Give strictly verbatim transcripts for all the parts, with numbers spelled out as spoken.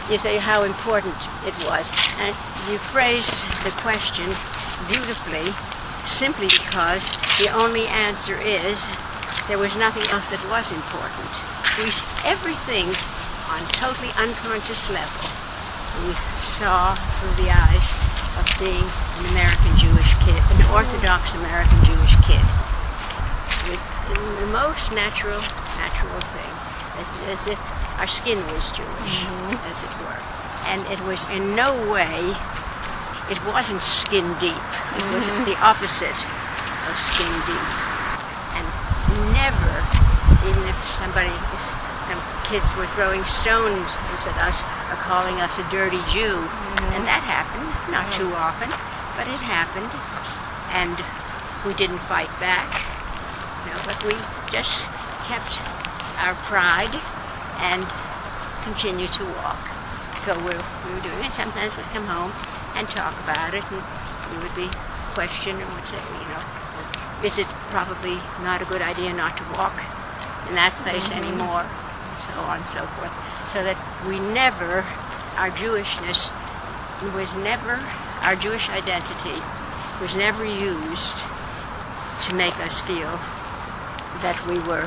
you say how important it was. And you phrase the question beautifully simply because the only answer is there was nothing else that was important. We, everything on totally unconscious level, we saw through the eyes of being an American Jewish kid, an Orthodox American Jewish kid. With the most natural, natural thing, as, as if our skin was Jewish, mm-hmm. as it were. And it was in no way, it wasn't skin deep. It mm-hmm. was the opposite of skin deep. And never, even if somebody, some kids were throwing stones at us or calling us a dirty Jew, mm-hmm. and that happened, not too often, but it happened. And we didn't fight back, you know, but we just kept our pride and continued to walk. So we we were doing it. Sometimes we'd come home and talk about it, and we would be questioned and would say, you know, is it probably not a good idea not to walk in that place mm-hmm. anymore, and so on and so forth. So that we never, our Jewishness was never, our Jewish identity was never used to make us feel that we were,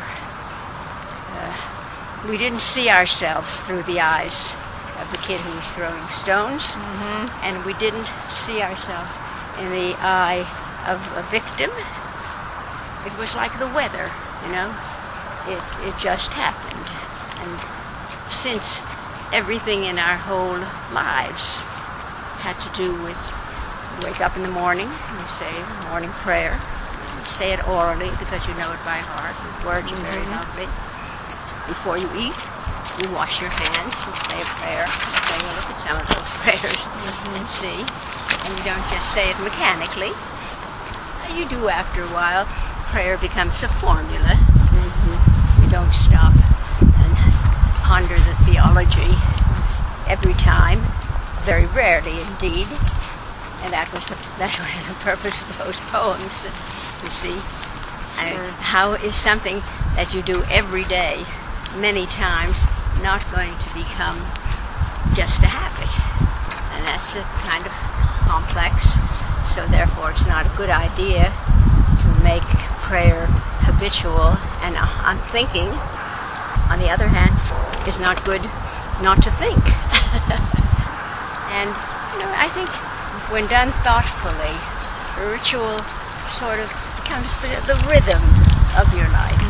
uh, we didn't see ourselves through the eyes of the kid who was throwing stones, mm-hmm. and we didn't see ourselves in the eye of a victim. It was like the weather, you know. It it just happened. And since everything in our whole lives had to do with wake up in the morning and say morning prayer, and say it orally because you know it by heart. The words are very mm-hmm. lovely. Before you eat, you wash your hands and say a prayer. Okay, well, look at some of those prayers mm-hmm. and see. And you don't just say it mechanically. You do after a while. Prayer becomes a formula. Mm-hmm. You don't stop and ponder the theology every time. Very rarely indeed. And that was the, that was the purpose of those poems, you see. Sure. And how is something that you do every day, many times, not going to become just a habit? And that's a kind of complex, so therefore it's not a good idea to make prayer habitual and unthinking. On the other hand, it's not good not to think. And, you know, I think when done thoughtfully, a ritual sort of becomes the, the rhythm of your life.